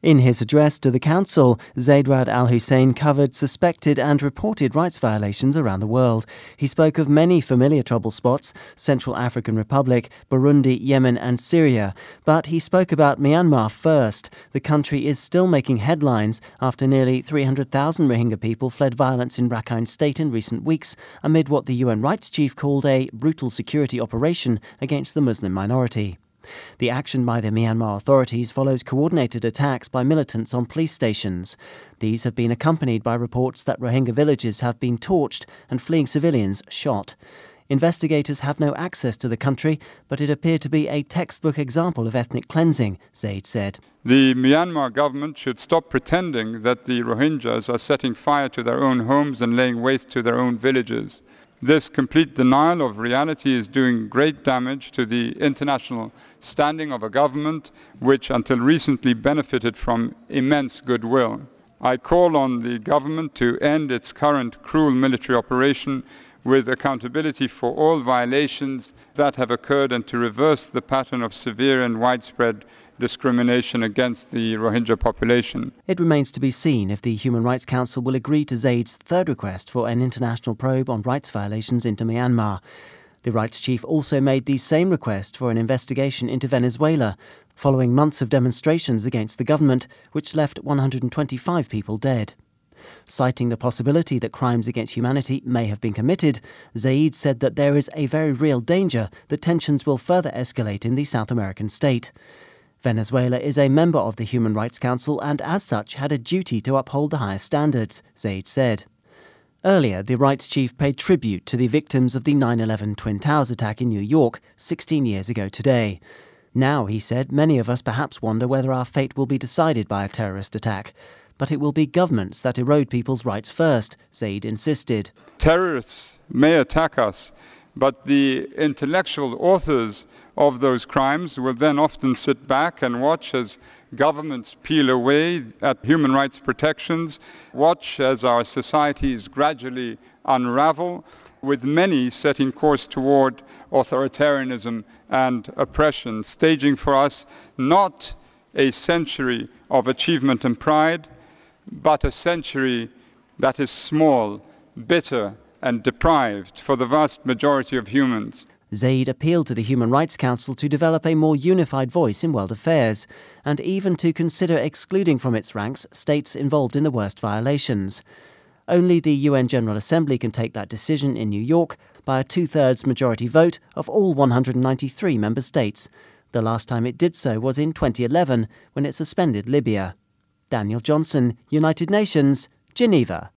In his address to the Council, Zeid Ra'ad Al Hussein covered suspected and reported rights violations around the world. He spoke of many familiar trouble spots, Central African Republic, Burundi, Yemen and Syria. But he spoke about Myanmar first. The country is still making headlines after nearly 300,000 Rohingya people fled violence in Rakhine State in recent weeks, amid what the UN rights chief called a brutal security operation against the Muslim minority. The action by the Myanmar authorities follows coordinated attacks by militants on police stations. These have been accompanied by reports that Rohingya villages have been torched and fleeing civilians shot. Investigators have no access to the country, but it appeared to be a textbook example of ethnic cleansing, Zeid said. The Myanmar government should stop pretending that the Rohingyas are setting fire to their own homes and laying waste to their own villages. This complete denial of reality is doing great damage to the international standing of a government which until recently benefited from immense goodwill. I call on the government to end its current cruel military operation with accountability for all violations that have occurred and to reverse the pattern of severe and widespread discrimination against the Rohingya population. It remains to be seen if the Human Rights Council will agree to Zeid's third request for an international probe on rights violations into Myanmar. The rights chief also made the same request for an investigation into Venezuela, following months of demonstrations against the government, which left 125 people dead. Citing the possibility that crimes against humanity may have been committed, Zeid said that there is a very real danger that tensions will further escalate in the South American state. Venezuela is a member of the Human Rights Council and as such had a duty to uphold the highest standards, Zeid said. Earlier, the rights chief paid tribute to the victims of the 9/11 Twin Towers attack in New York 16 years ago today. Now, he said, many of us perhaps wonder whether our fate will be decided by a terrorist attack. But it will be governments that erode people's rights first, Zeid insisted. Terrorists may attack us, but the intellectual authors of those crimes will then often sit back and watch as governments peel away at human rights protections, watch as our societies gradually unravel, with many setting course toward authoritarianism and oppression, staging for us not a century of achievement and pride, but a century that is small, bitter and deprived for the vast majority of humans. Zeid appealed to the Human Rights Council to develop a more unified voice in world affairs, and even to consider excluding from its ranks states involved in the worst violations. Only the UN General Assembly can take that decision in New York by a 2/3 majority vote of all 193 member states. The last time it did so was in 2011, when it suspended Libya. Daniel Johnson, United Nations, Geneva.